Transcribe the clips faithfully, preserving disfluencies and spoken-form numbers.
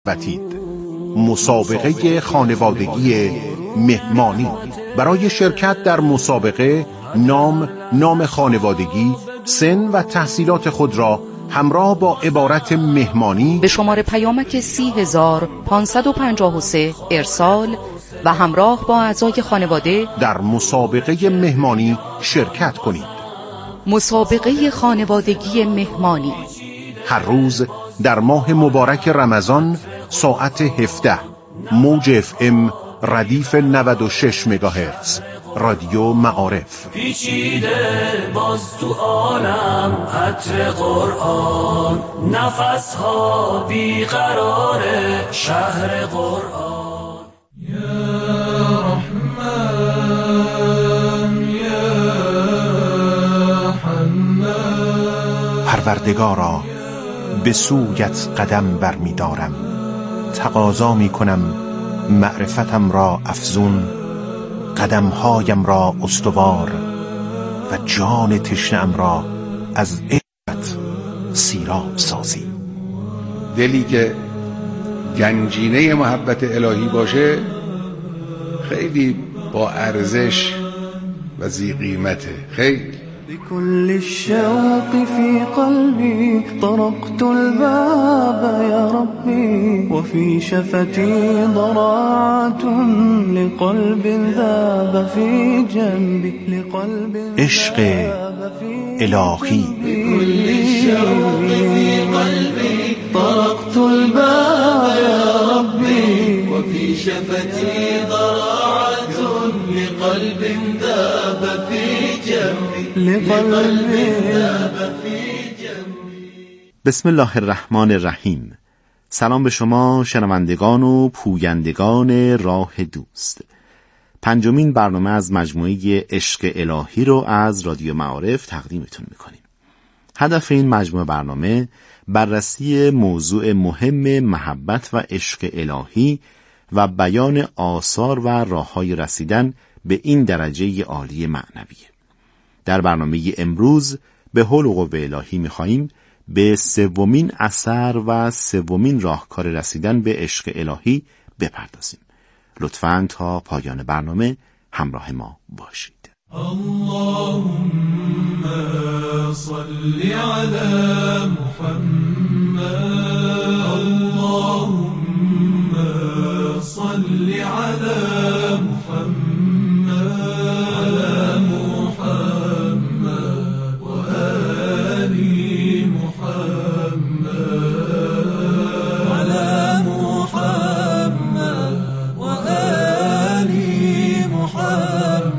وتید. مسابقه خانوادگی مهمانی. برای شرکت در مسابقه نام، نام خانوادگی، سن و تحصیلات خود را همراه با عبارت مهمانی به شماره پیامک سی هزار پانصد و پنجاه و سه ارسال و همراه با اعضای خانواده در مسابقه مهمانی شرکت کنید. مسابقه خانوادگی مهمانی هر روز در ماه مبارک رمضان ساعت هفده موج اف ام ردیف نود و شش مگاهرتز رادیو معارف. پیچیده باز تو عالم عطر قرآن، نفس ها بیقرار شهر قرآن. یا رحمان یا حنان. پروردگارا به سویت قدم برمی دارم، تقاضا می کنم معرفتم را افزون، قدمهایم را استوار و جان تشنه‌ام را از عشقت سیراب سازی. دلی که گنجینه محبت الهی باشه خیلی با ارزش و ذی قیمته. خیلی بكل الشوق في قلبي طرقت الباب يا ربي، وفي شفتي ضراعة لقلب ذاب في جنبي، لقلب عشق الهی. بكل الشوق في قلبي طرقت الباب يا ربي، وفي شفتي ضراعة لقلب ذاب في جنبي. بسم الله الرحمن الرحیم. سلام به شما شنوندگان و پویندگان راه دوست. پنجمین برنامه از مجموعه عشق الهی رو از رادیو معارف تقدیمتون میکنیم. هدف این مجموعه برنامه بررسی موضوع مهم محبت و عشق الهی و بیان آثار و راه‌های رسیدن به این درجه عالی معنویه. در برنامه امروز به حول و قوه الهی می‌خواهیم به سومین اثر و سومین راهکار رسیدن به عشق الهی بپردازیم. لطفاً تا پایان برنامه همراه ما باشید. اللهم صل علی محمد، اللهم صل علی محمد، علی محمد و آل محمد، علی محمد و آل محمد.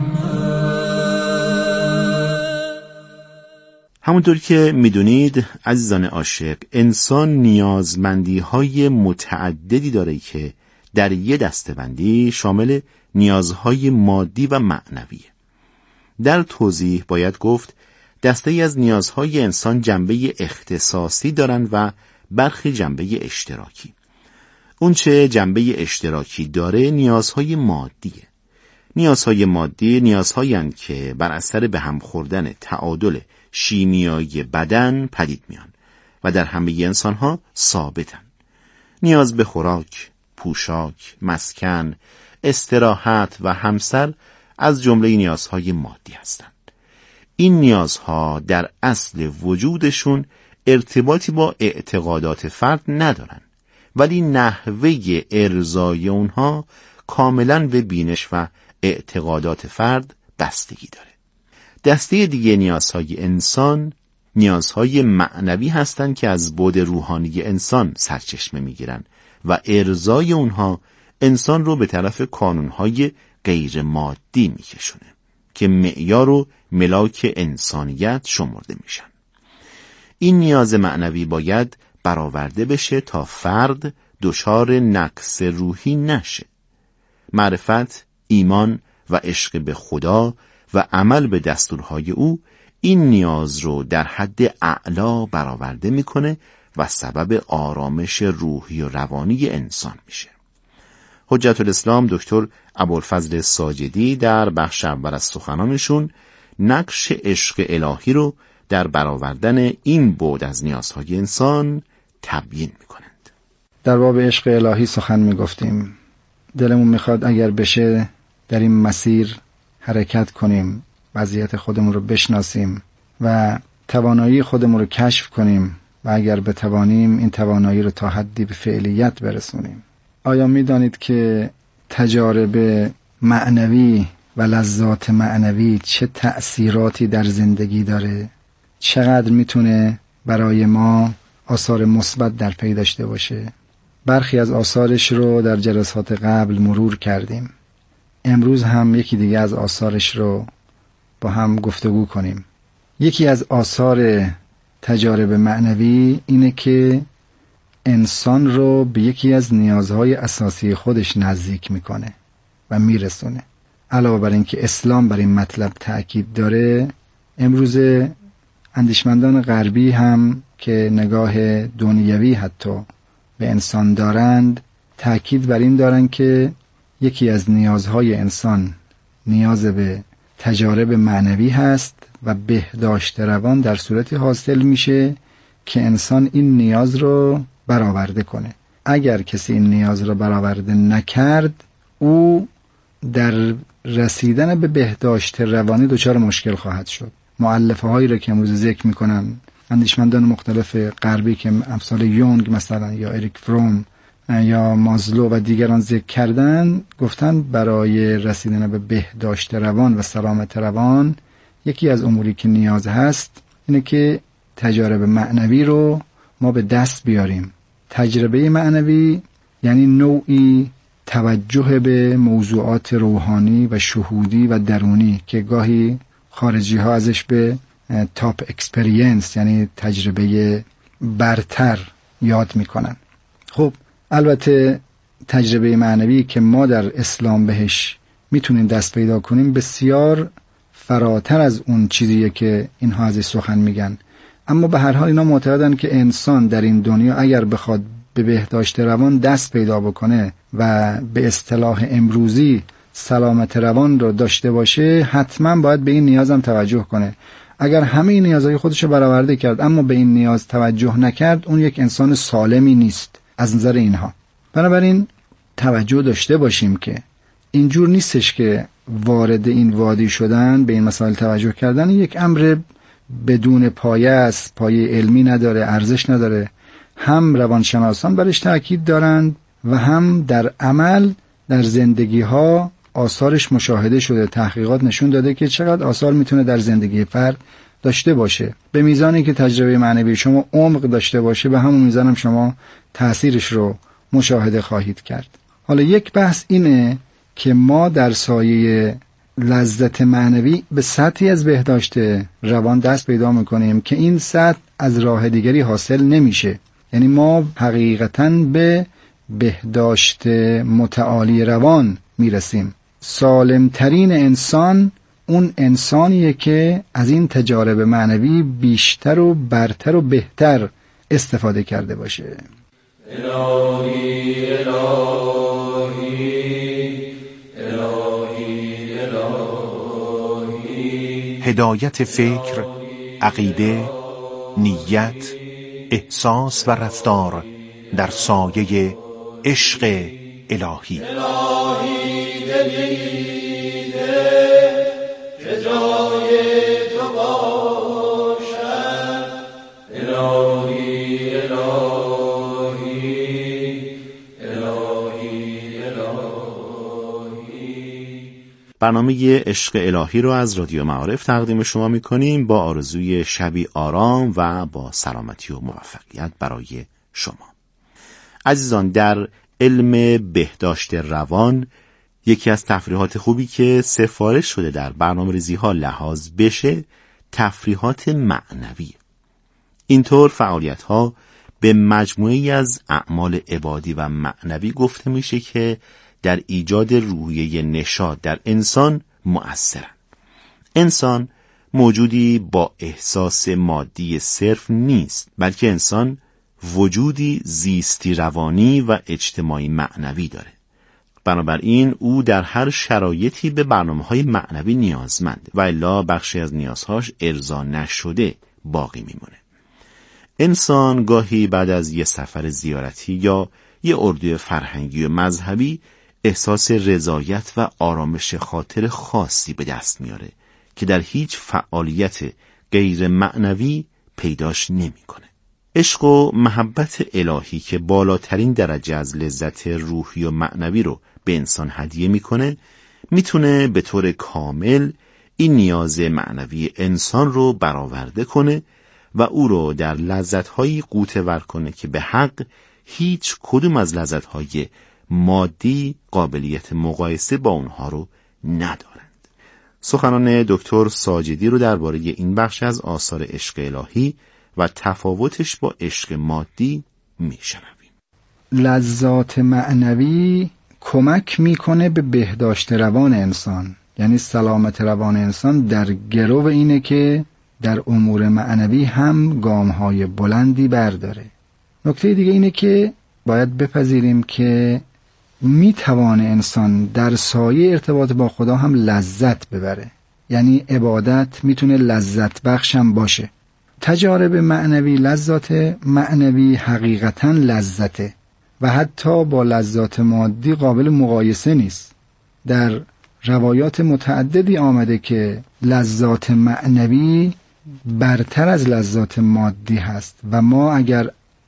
همونطور که میدونید عزیزان عاشق، انسان نیازمندی های متعددی داره که در یه دسته‌بندی شامل نیازهای مادی و معنویه. در توضیح باید گفت دسته‌ای از نیازهای انسان جنبه اختصاصی دارن و برخی جنبه اشتراکی. اون چه جنبه اشتراکی داره نیازهای مادیه. نیازهای مادی نیازهایی هستند که بر اثر به هم خوردن تعادل شیمیایی بدن پدید میان و در همه انسانها ثابتن. نیاز به خوراک، پوشاک، مسکن، استراحت و همسر از جمله نیازهای مادی هستند. این نیازها در اصل وجودشون ارتباطی با اعتقادات فرد ندارن، ولی نحوه ارضای اونها کاملاً به بینش و اعتقادات فرد بستگی داره. دسته دیگه نیازهای انسان نیازهای معنوی هستند که از بعد روحانی انسان سرچشمه میگیرن و ارضای اونها انسان رو به طرف کانونهای غیر مادی میکشونه که معیار و ملاک انسانیت شمرده میشن. این نیاز معنوی باید برآورده بشه تا فرد دچار نقص روحی نشه. معرفت، ایمان و عشق به خدا و عمل به دستورهای او این نیاز رو در حد اعلا برآورده میکنه و سبب آرامش روحی و روانی انسان میشه. حجت الاسلام دکتر ابوالفضل ساجدی در بخش اول از سخنانشون نقش عشق الهی رو در برآوردن این بعد از نیازهای انسان تبیین میکنند. در باب عشق الهی سخن میگفتیم. دلمون میخواد اگر بشه در این مسیر حرکت کنیم، وضعیت خودمون رو بشناسیم و توانایی خودمون رو کشف کنیم و اگر بتوانیم این توانایی رو تا حدی به فعلیت برسونیم. آیا میدانید که تجارب معنوی و لذات معنوی چه تأثیراتی در زندگی داره؟ چقدر میتونه برای ما آثار مثبت در پی داشته باشه؟ برخی از آثارش رو در جلسات قبل مرور کردیم. امروز هم یکی دیگه از آثارش رو با هم گفتگو کنیم. یکی از آثار تجارب معنوی اینه که انسان رو به یکی از نیازهای اساسی خودش نزدیک میکنه و میرسونه. علاوه بر این که اسلام بر این مطلب تأکید داره، امروز اندیشمندان غربی هم که نگاه دنیوی حتی به انسان دارند، تأکید بر این دارند که یکی از نیازهای انسان نیاز به تجارب معنوی هست و بهداشت روان در صورتی حاصل میشه که انسان این نیاز رو برآورده کنه. اگر کسی این نیاز رو برآورده نکرد، او در رسیدن به بهداشت روانی دچار مشکل خواهد شد. مؤلفه هایی رو که امروز ذکر میکنن اندیشمندان مختلف غربی که امثال یونگ مثلا یا اریک فروم یا مازلو و دیگران ذکر کردن، گفتن برای رسیدن به بهداشت روان و سلامت روان یکی از اموری که نیاز هست اینه که تجارب معنوی رو ما به دست بیاریم. تجربه معنوی یعنی نوعی توجه به موضوعات روحانی و شهودی و درونی که گاهی خارجی ها ازش به تاپ اکسپریانس یعنی تجربه برتر یاد میکنن. خب البته تجربه معنوی که ما در اسلام بهش میتونیم دست پیدا کنیم بسیار فراتر از اون چیزیه که اینها ازش سخن میگن، اما به هر حال اینا معتقدن که انسان در این دنیا اگر بخواد به بهداشت روان دست پیدا بکنه و به اصطلاح امروزی سلامت روان رو داشته باشه، حتما باید به این نیازم توجه کنه. اگر همه این نیازهای خودش رو برآورده کرد اما به این نیاز توجه نکرد، اون یک انسان سالمی نیست از نظر اینها. بنابراین توجه داشته باشیم که اینجور نیستش که وارد این وادی شدن، به این مسائل توجه کردن یک امر بدون پایه است، پایه علمی نداره، ارزش نداره. هم روانشناسان برش تأکید دارند و هم در عمل در زندگی ها آثارش مشاهده شده. تحقیقات نشون داده که چقدر آثار میتونه در زندگی فرد داشته باشه. به میزانی که تجربه معنوی شما عمق داشته باشه، به همون میزان هم شما تأثیرش رو مشاهده خواهید کرد. حالا یک بحث اینه که ما در سایه لذت معنوی به سطحی از بهداشت روان دست پیدا میکنیم که این سطح از راه دیگری حاصل نمیشه. یعنی ما حقیقتاً به بهداشت متعالی روان میرسیم. سالمترین انسان اون انسانیه که از این تجارب معنوی بیشتر و برتر و بهتر استفاده کرده باشه. الهی الهی الهی الهی هدایت فکر، عقیده، نیت، احساس و رفتار در سایه عشق الهی. الهی دلیده که جای تو باشد. الهی الهی الهی الهی. برنامه عشق الهی رو از رادیو معارف تقدیم شما می‌کنیم با آرزوی شبی آرام و با سلامتی و موفقیت برای شما. عزیزان، در علم بهداشت روان یکی از تفریحات خوبی که سفارش شده در برنامه‌ریزی ها لحاظ بشه تفریحات معنوی. اینطور فعالیت ها به مجموعه‌ای از اعمال عبادی و معنوی گفته میشه که در ایجاد روحیه نشاط در انسان مؤثرن. انسان موجودی با احساس مادی صرف نیست، بلکه انسان وجودی زیستی روانی و اجتماعی معنوی داره. بنابراین او در هر شرایطی به برنامه‌های معنوی نیازمنده و الا بخشی از نیازهاش ارضا نشده باقی میمونه. انسان گاهی بعد از یه سفر زیارتی یا یه اردوی فرهنگی و مذهبی احساس رضایت و آرامش خاطر خاصی به دست میاره که در هیچ فعالیت غیر معنوی پیداش نمیکنه. عشق و محبت الهی که بالاترین درجه از لذت روحی و معنوی رو به انسان هدیه میکنه، میتونه به طور کامل این نیاز معنوی انسان رو برآورده کنه و او رو در لذت‌هایی غوطه‌ور کنه که به حق هیچ کدوم از لذت‌های مادی قابلیت مقایسه با اونها رو ندارند. سخنان دکتر ساجدی رو درباره این بخش از آثار عشق الهی و تفاوتش با عشق مادی میشنویم. لذات معنوی کمک میکنه به بهداشت روان انسان، یعنی سلامت روان انسان در گرو اینه که در امور معنوی هم گامهای بلندی برداره. نکته دیگه اینه که باید بپذیریم که میتوانه انسان در سایه ارتباط با خدا هم لذت ببره، یعنی عبادت میتونه لذت بخشم باشه. تجارب معنوی، لذات معنوی حقیقتاً لذته و حتی با لذات مادی قابل مقایسه نیست. در روایات متعددی آمده که لذات معنوی برتر از لذات مادی هست و ما اگر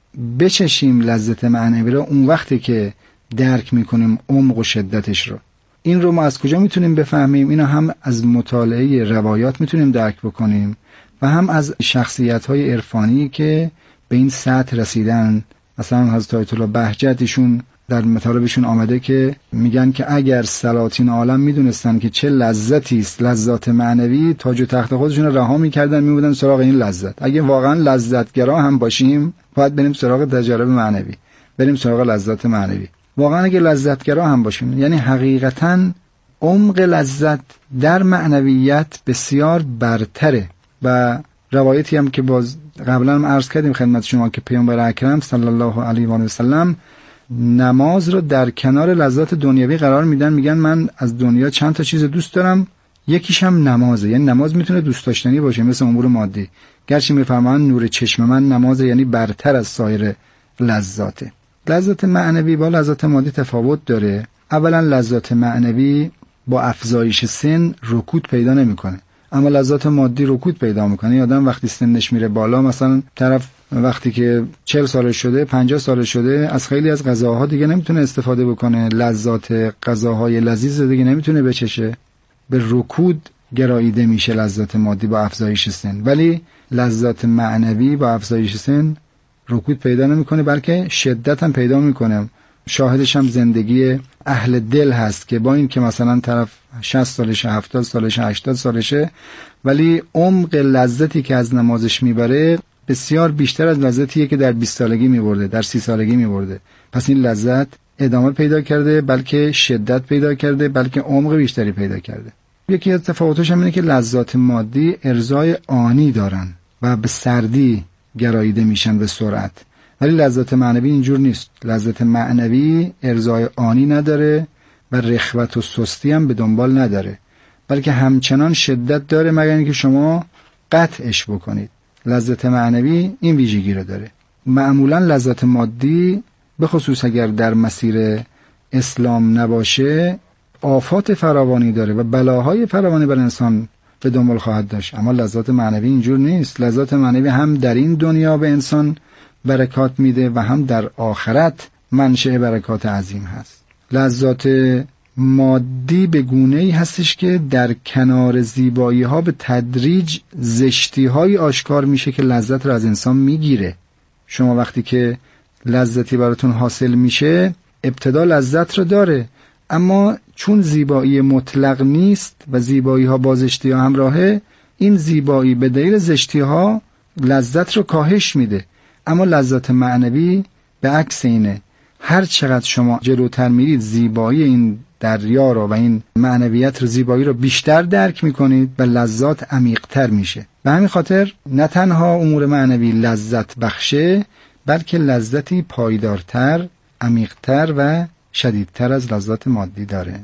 بچشیم لذت معنوی رو اون وقتی که درک میکنیم عمق و شدتش رو. این رو ما از کجا میتونیم بفهمیم؟ اینو هم از مطالعه روایات میتونیم درک بکنیم و هم از شخصیت‌های عرفانی که به این سطح رسیدن. مثلا حضرت آیت الله بهجت ایشون در مطالبشون آمده که میگن که اگر سلاطین عالم میدونستن که چه لذتی است لذات معنوی، تاج و تخت خودشون رو رها میکردن میبودن سراغ این لذت. اگه واقعا لذتگرا هم باشیم باید بریم سراغ تجارب معنوی، بریم سراغ لذات معنوی. واقعا اگه لذتگرا هم باشیم، یعنی حقیقتاً عمق لذت در معنویت بسیار برتره. و روایتی هم که باز قبلا هم عرض کردیم خدمت شما که پیامبر اکرم صلی الله علیه و آله و سلم نماز رو در کنار لذات دنیوی قرار میدن. میگن من از دنیا چند تا چیز دوست دارم، یکیش هم نمازه. یعنی نماز میتونه دوست داشتنی باشه مثل امور مادی، گرچه میفرمان نور چشم من نمازه، یعنی برتر از سایر لذاته. لذات معنوی با لذات مادی تفاوت داره. اولا لذات معنوی با افزایش سن رکود پیدا نمیکنه، اما لذات مادی رکود پیدا میکنه. آدم وقتی سنش میره بالا، مثلا طرف وقتی که چهل سالش شده، پنجاه سالش شده، از خیلی از غذاها دیگه نمیتونه استفاده بکنه، لذات غذاهای لذیذ دیگه نمیتونه بچشه، به رکود گراییده میشه لذات مادی با افزایش سن. ولی لذات معنوی با افزایش سن رکود پیدا نمیکنه، بلکه شدت هم پیدا میکنه. شاهدش هم زندگی اهل دل هست که با این که مثلا طرف شصت سالشه، هفتاد سالشه، هشتاد سالشه، ولی عمق لذتی که از نمازش میبره بسیار بیشتر از لذتیه که در بیست سالگی میبرده، در سی سالگی میبرده. پس این لذت ادامه پیدا کرده، بلکه شدت پیدا کرده، بلکه عمق بیشتری پیدا کرده. یکی از تفاوتش هم اینه که لذات مادی ارضای آنی دارن و به سردی گراییده میشن به سرعت، ولی لذت معنوی اینجور نیست. لذت معنوی ارضای آنی نداره و رخوت و سستی هم به دنبال نداره، بلکه همچنان شدت داره مگر اینکه شما قطعش بکنید. لذت معنوی این ویژگی رو داره. معمولا لذت مادی به خصوص اگر در مسیر اسلام نباشه آفات فراوانی داره و بلاهای فراوانی بر انسان به دنبال خواهد داشت، اما لذت معنوی اینجور نیست. لذت معنوی هم در این دنیا به انسان برکات میده و هم در آخرت منشأ برکات عظیم هست. لذات مادی به گونه‌ای هستش که در کنار زیبایی ها به تدریج زشتی های آشکار میشه که لذت رو از انسان میگیره. شما وقتی که لذتی براتون حاصل میشه ابتدا لذت رو داره، اما چون زیبایی مطلق نیست و زیبایی ها با زشتی ها همراهه، این زیبایی به دلیل زشتی ها لذت رو کاهش میده. اما لذت معنوی به عکس اینه، هر چقدر شما جلوتر میرید زیبایی این دریا رو و این معنویت رو، زیبایی رو بیشتر درک میکنید و لذات عمیق‌تر میشه. به همین خاطر نه تنها امور معنوی لذت بخشه، بلکه لذتی پایدارتر، عمیق‌تر و شدیدتر از لذات مادی داره.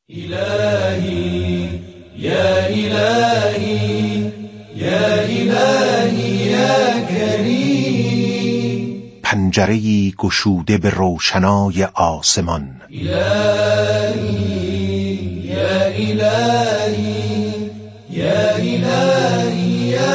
الهی یا الهی یا الهی یا کریم. پنجره‌ای گشوده به روشنای آسمان. الهی یا الهی یا الهی یا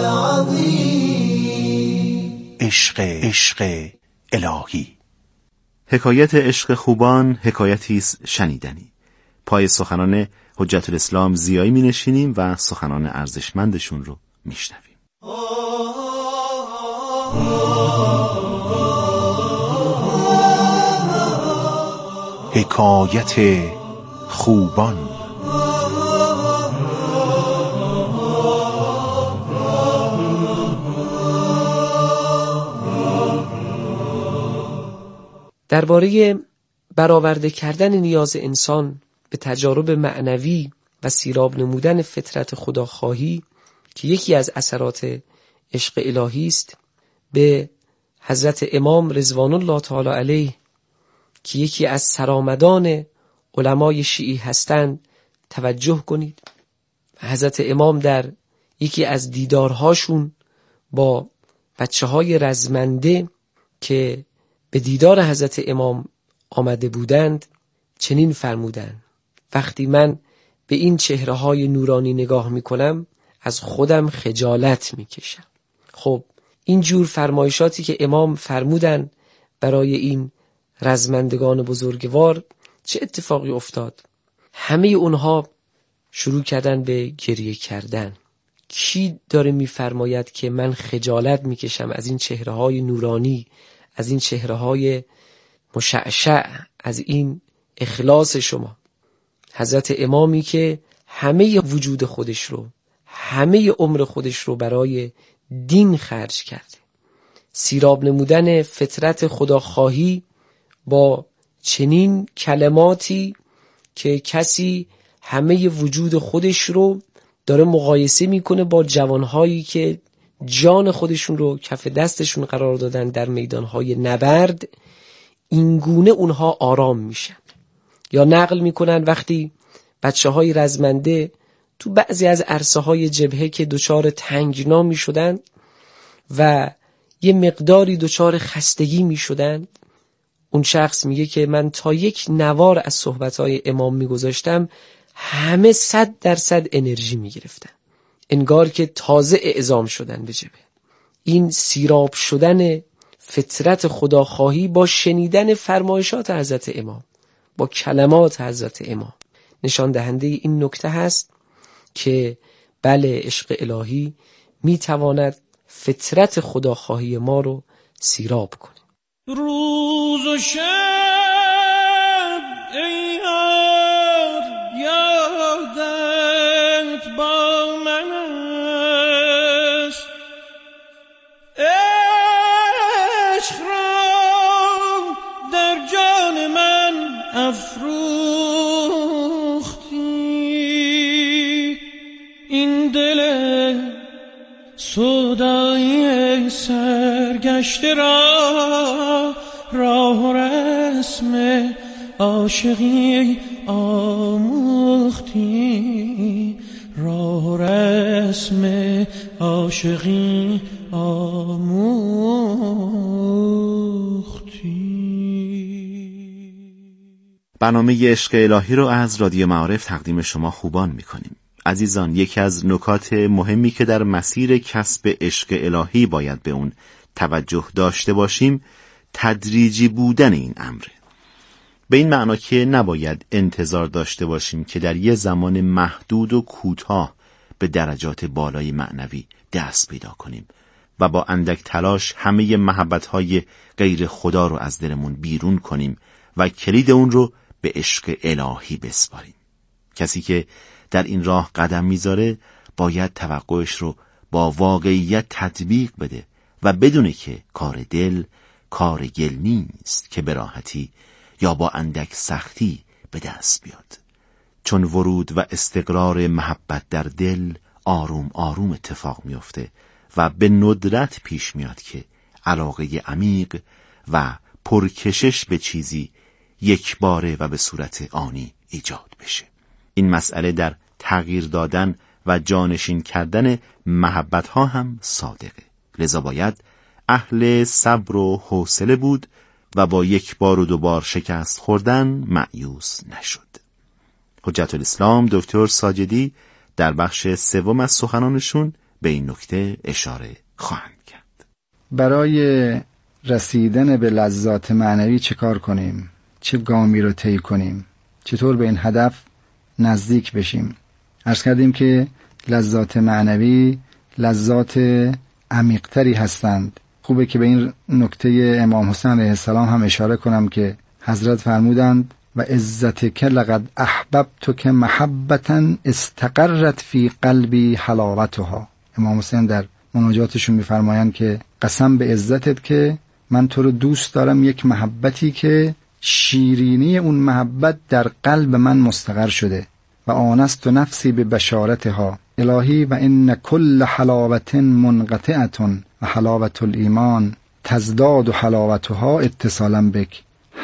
عظیم. عشق عشق الهی. حکایت عشق خوبان حکایتی است شنیدنی. پای سخنان حجت الاسلام ضیایی می نشینیم و سخنان ارزشمندشون رو می شنویم. حکایت خوبان. درباره برآورده کردن نیاز انسان به تجارب معنوی و سیراب نمودن فطرت خداخواهی که یکی از اثرات عشق الهی است، به حضرت امام رضوان الله تعالی علیه که یکی از سرآمدان علمای شیعی هستند توجه کنید. حضرت امام در یکی از دیدارهاشون با بچه های رزمنده که به دیدار حضرت امام آمده بودند چنین فرمودند: وقتی من به این چهره های نورانی نگاه می کنم از خودم خجالت می کشم. خب این جور فرمایشاتی که امام فرمودن برای این رزمندگان بزرگوار، چه اتفاقی افتاد؟ همه اونها شروع کردن به گریه کردن. کی داره میفرماید که من خجالت میکشم از این چهره های نورانی، از این چهره های مشعشع، از این اخلاص شما؟ حضرت امامی که همه وجود خودش رو، همه عمر خودش رو برای دین خرج کرده. سیراب نمودن فطرت خداخواهی با چنین کلماتی که کسی همه وجود خودش رو داره مقایسه میکنه با جوانهایی که جان خودشون رو کف دستشون قرار دادن در میدانهای نبرد، اینگونه اونها آرام میشن. یا نقل میکنن وقتی بچه های رزمنده تو بعضی از عرصه های جبهه که دچار تنگنا میشدن و یه مقداری دچار خستگی میشدن، اون شخص میگه که من تا یک نوار از صحبتهای امام میگذاشتم همه صد درصد انرژی میگرفتن، انگار که تازه اعزام شدن به جبهه. این سیراب شدن فطرت خداخواهی با شنیدن فرمایشات حضرت امام، با کلمات حضرت امام، نشان دهنده این نکته هست که بله، عشق الهی میتواند فطرت خداخواهی ما رو سیراب کنه. روز و شب ای یار یادت با من است، عشق را در جان من افروختی، این دل سودایی سرگشته را راه و رسم عاشقی آموختی، راه و رسم عاشقی آموختی. برنامه عشق الهی رو از رادیو معارف تقدیم شما خوبان میکنیم. عزیزان، یکی از نکات مهمی که در مسیر کسب عشق الهی باید به اون توجه داشته باشیم تدریجی بودن این امره. به این معنا که نباید انتظار داشته باشیم که در یه زمان محدود و کوتاه به درجات بالای معنوی دست پیدا کنیم و با اندک تلاش همه محبت‌های غیر خدا رو از دلمون بیرون کنیم و کلید اون رو به عشق الهی بسپاریم. کسی که در این راه قدم میذاره باید توقعش رو با واقعیت تطبیق بده و بدونه که کار دل کار گل نیست که به راحتی یا با اندک سختی به دست بیاد، چون ورود و استقرار محبت در دل آروم آروم اتفاق میفته و به ندرت پیش میاد که علاقه عمیق و پرکشش به چیزی یک باره و به صورت آنی ایجاد بشه. این مسئله در تغییر دادن و جانشین کردن محبت ها هم صادقه، لذا باید اهل صبر و حوصله بود و با یک بار و دو بار شکست خوردن مأیوس نشد. حجت الاسلام دکتر ساجدی در بخش سوم از سخنانشون به این نکته اشاره خواهند کرد. برای رسیدن به لذات معنوی چه کار کنیم؟ چه گامی رو طی کنیم؟ چطور به این هدف نزدیک بشیم؟ عرض کردیم که لذات معنوی لذات عمیق‌تری هستند. خوبه که به این نکته امام حسین علیه السلام هم اشاره کنم که حضرت فرمودند و عزتک لقد احببتک محبتا استقرت فی قلبی حلاوتها. امام حسین در مناجاتشون میفرمایند که قسم به عزتت که من تو رو دوست دارم، یک محبتی که شیرینی اون محبت در قلب من مستقر شده. و آنست نفسی به بشارتها الهی و ان کل حلاوت منقطعه و حلاوت الایمان تزداد حلاوتها اتصالا بک.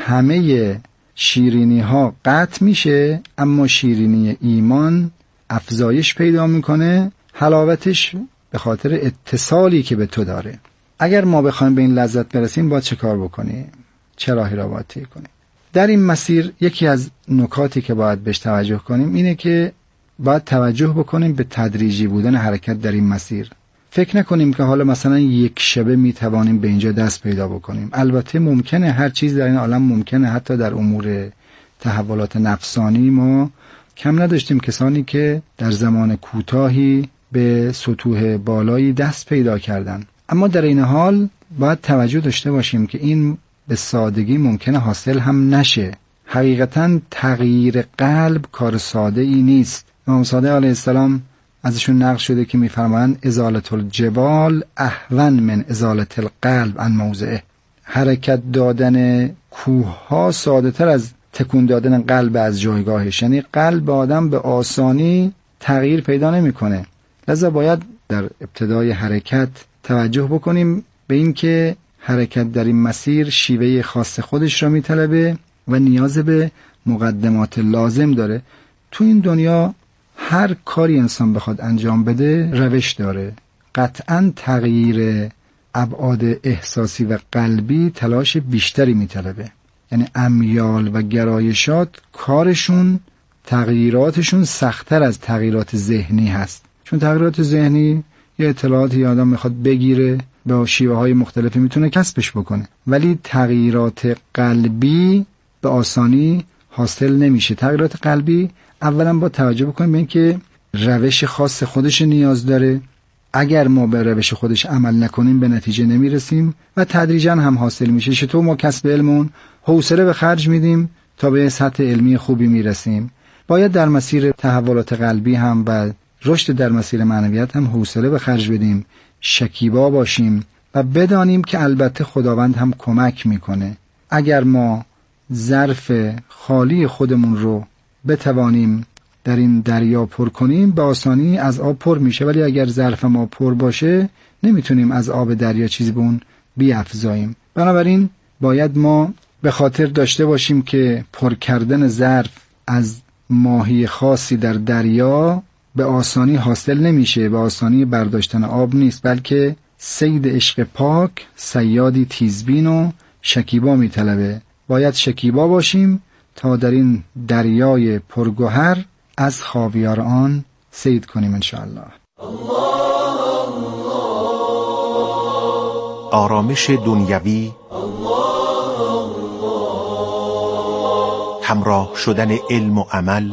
همه شیرینی ها قطع میشه اما شیرینی ایمان افزایش پیدا میکنه، حلاوتش به خاطر اتصالی که به تو داره. اگر ما بخوایم به این لذت برسیم باید چه کار بکنیم؟ چه راهی را باید طی کنیم؟ در این مسیر یکی از نکاتی که باید بهش توجه کنیم اینه که باید توجه بکنیم به تدریجی بودن حرکت در این مسیر. فکر نکنیم که حالا مثلا یک شبه میتوانیم به اینجا دست پیدا بکنیم. البته ممکنه، هر چیز در این عالم ممکنه. حتی در امور تحولات نفسانی ما کم نداشتیم کسانی که در زمان کوتاهی به سطوح بالایی دست پیدا کردن. اما در این حال باید توجه داشته باشیم که این به سادگی ممکنه حاصل هم نشه. حقیقتا تغییر قلب کار ساده ای نیست. امام صادق علیه السلام ازشون نقل شده که میفرمایند ازالت الجبال اهون من ازالت القلب عن موضعه. حرکت دادن کوه ها ساده تر از تکون دادن قلب از جایگاهش. یعنی قلب آدم به آسانی تغییر پیدا نمیکنه. لذا باید در ابتدای حرکت توجه بکنیم به این که حرکت در این مسیر شیوه خاص خودش را میطلبه و نیاز به مقدمات لازم داره. تو این دنیا هر کاری انسان بخواد انجام بده روش داره. قطعاً تغییر ابعاد احساسی و قلبی تلاش بیشتری میطلبه. یعنی امیال و گرایشات کارشون، تغییراتشون سخت‌تر از تغییرات ذهنی هست. چون تغییرات ذهنی یه اطلاعاتی آدم میخواد بگیره، به شیوه های مختلفی میتونه کسبش بکنه، ولی تغییرات قلبی به آسانی حاصل نمیشه. تغییرات قلبی اولا با توجه بکنیم به این که روش خاص خودش نیاز داره. اگر ما به روش خودش عمل نکنیم به نتیجه نمیرسیم و تدریجا هم حاصل میشه. چطور ما کسب علمون حوصله به خرج میدیم تا به سطح علمی خوبی میرسیم، باید در مسیر تحولات قلبی هم و رشد در مسیر معنویت هم حوصله به خرج بدیم، شکیبا باشیم و بدانیم که البته خداوند هم کمک میکنه. اگر ما ظرف خالی خودمون رو بتوانیم در این دریا پر کنیم به آسانی از آب پر میشه، ولی اگر ظرف ما پر باشه نمیتونیم از آب دریا چیزی به اون بیافزاییم. بنابراین باید ما به خاطر داشته باشیم که پر کردن ظرف از ماهی خاصی در دریا به آسانی حاصل نمیشه، به آسانی برداشتن آب نیست، بلکه صید عشق پاک صیادی تیزبین و شکیبا میطلبه. باید شکیبا باشیم تا در این دریای پرگوهر از خاویار آن صید کنیم انشاءالله. آرامش دنیوی، همراه شدن علم و عمل،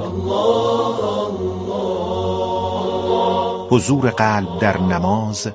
حضور قلب در نماز،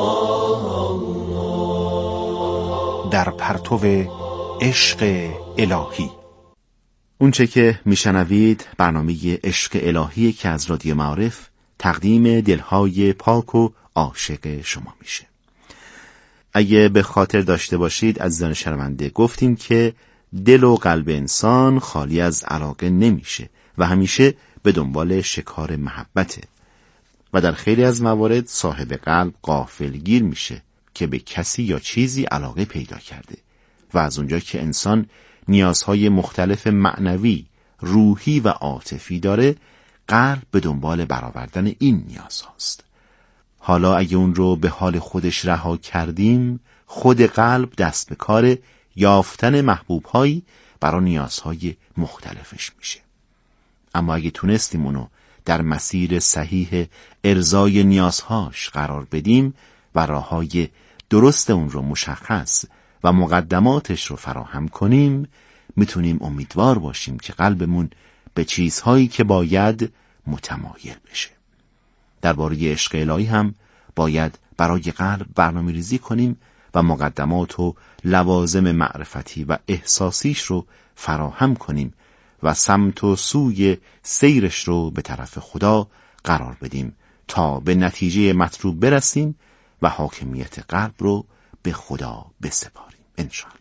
در پرتو عشق الهی. اونچه که میشنوید برنامه عشق الهی که از رادیو معارف تقدیم دلهای پاک و عاشق شما میشه. اگه به خاطر داشته باشید عزیزان شنونده، گفتیم که دل و قلب انسان خالی از علاقه نمیشه و همیشه به دنبال شکار محبته و در خیلی از موارد صاحب قلب غافلگیر میشه که به کسی یا چیزی علاقه پیدا کرده و از اونجا که انسان نیازهای مختلف معنوی، روحی و عاطفی داره، قلب به دنبال برآوردن این نیاز هاست. حالا اگه اون رو به حال خودش رها کردیم، خود قلب دست به کار یافتن محبوبهایی برای نیازهای مختلفش میشه. اما اگه تونستیم اونو در مسیر صحیح ارضای نیازهاش قرار بدیم و راههای درست اون رو مشخص و مقدماتش رو فراهم کنیم، میتونیم امیدوار باشیم که قلبمون به چیزهایی که باید متمایل بشه. درباره عشق الهی هم باید برای قلب برنامه‌ریزی کنیم و مقدمات و لوازم معرفتی و احساسیش رو فراهم کنیم و سمت و سوی سیرش رو به طرف خدا قرار بدیم تا به نتیجه مطلوب برسیم و حاکمیت قلب رو به خدا بسپاریم انشاءالله.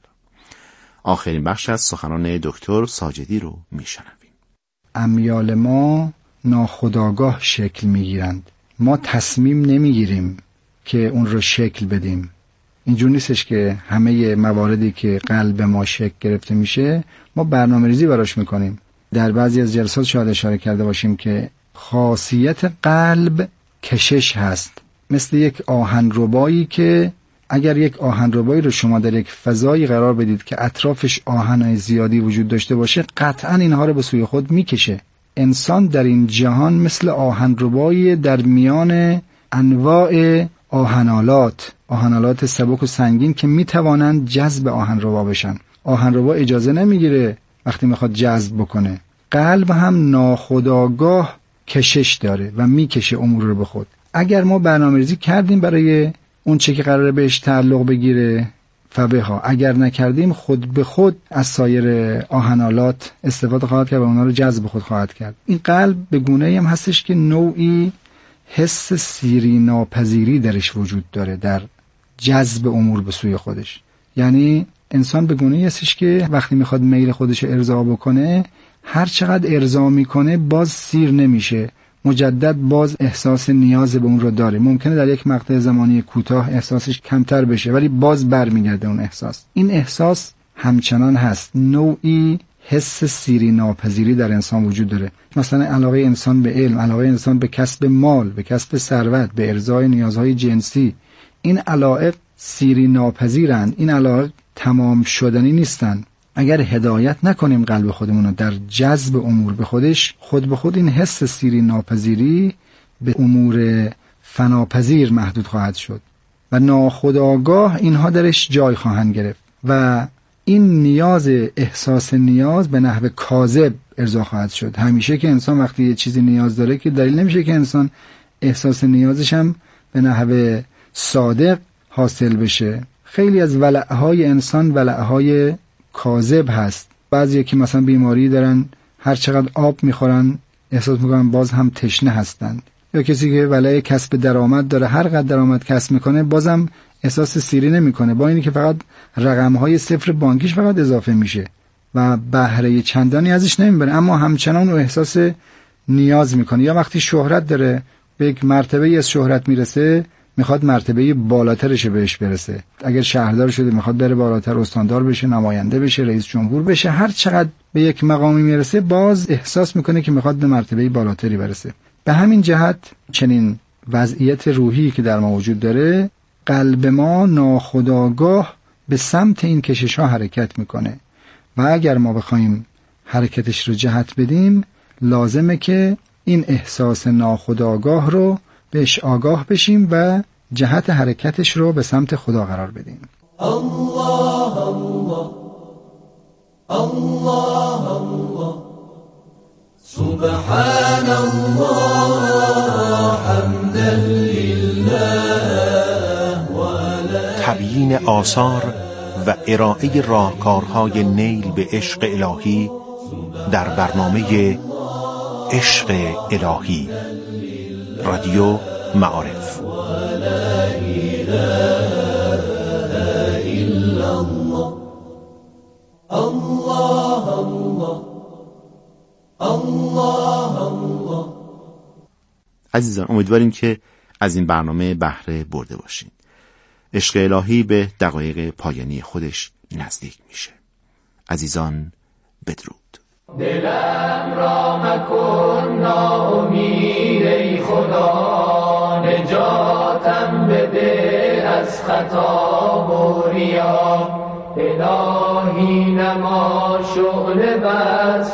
آخرین بخش از سخنان دکتر ساجدی رو میشنویم. امیال ما ناخودآگاه شکل میگیرند. ما تصمیم نمیگیریم که اون رو شکل بدیم. اینجور نیستش که همه مواردی که قلب ما شکل گرفته میشه ما برنامه‌ریزی براش میکنیم. در بعضی از جلسات شاید اشاره کرده باشیم که خاصیت قلب کشش هست، مثل یک آهنربایی که اگر یک آهنربایی رو شما در یک فضایی قرار بدید که اطرافش آهن‌های زیادی وجود داشته باشه، قطعاً اینها رو به سوی خود میکشه. انسان در این جهان مثل آهنربایی در میان انواع آهنالات، آهنالات سبک و سنگین که میتوانند جذب آهنربا بشن. آهنربا اجازه نمیگیره وقتی میخواد جذب بکنه. قلب هم ناخودآگاه کشش داره و میکشه امور رو به خود. اگر ما برنامه‌ریزی کردیم برای اون چه که قراره بهش تعلق بگیره فبها، اگر نکردیم خود به خود از سایر آهنالات استفاده خواهد کرد و اونا رو جذب خود خواهد کرد. این قلب به گونه‌ای هم هستش که نوعی حس سیری ناپذیری درش وجود داره در جذب امور به سوی خودش. یعنی انسان به گونه‌ای هستش که وقتی میخواد میل خودش ارضا بکنه، هر چقدر ارضا میکنه باز سیر نمیشه، مجدد باز احساس نیاز به اون رو داره. ممکنه در یک مقطع زمانی کوتاه احساسش کمتر بشه ولی باز برمیگرده اون احساس. این احساس همچنان هست. نوعی حس سیری ناپذیری در انسان وجود داره. مثلا علاقه انسان به علم، علاقه انسان به کسب مال، به کسب ثروت، به ارضای نیازهای جنسی، این علایق سیری ناپذیرند. این علایق تمام شدنی نیستند. اگر هدایت نکنیم قلب خودمون رو در جذب امور به خودش، خود به خود این حس سیری ناپذیری به امور فناپذیر محدود خواهد شد و ناخودآگاه اینها درش جای خواهند گرفت و این نیاز، احساس نیاز به نحو کاذب ارضا خواهد شد. همیشه که انسان وقتی یه چیزی نیاز داره که دلیل نمیشه که انسان احساس نیازش هم به نحو صادق حاصل بشه. خیلی از ولعهای انسان ولعهای کاذب هست. بعضی که مثلا بیماری دارن، هر چقدر آب میخورن احساس میکنن باز هم تشنه هستند. یا کسی که ولع کسب درآمد داره، هر قدر درآمد کسب میکنه بازم احساس سیری نمیکنه، با اینکه فقط رقمهای صفر بانکیش فقط اضافه میشه و بهره چندانی ازش نمیبره، اما همچنان اون احساس نیاز میکنه. یا وقتی شهرت داره، به یک مرتبه از شهرت میرسه، میخواد مرتبه بالاترش بهش برسه. اگر شهردار شده میخواد بره بالاتر، استاندار بشه، نماینده بشه، رئیس جمهور بشه. هر چقدر به یک مقامی میرسه باز احساس میکنه که میخواد به مرتبه بالاتری برسه. به همین جهت چنین وضعیت روحی که در ما وجود داره، قلب ما ناخودآگاه به سمت این کشش ها حرکت میکنه و اگر ما بخوایم حرکتش رو جهت بدیم، لازمه که این احساس ناخودآگاه رو بهش آگاه بشیم و جهت حرکتش رو به سمت خدا قرار بدیم. الله الله الله الله سبحان الله حمدا لله تبیین آثار و ارائه راهکارهای نیل به عشق الهی در برنامه عشق الهی رادیو معارف. عزیزان، امیدواریم که از این برنامه بهره برده باشین. عشق الهی به دقایق پایانی خودش نزدیک میشه. عزیزان، بدرود. دلم را مکن ناامید ای خدا، نجاتم بده از خطا و ریا الهی نما شغل بس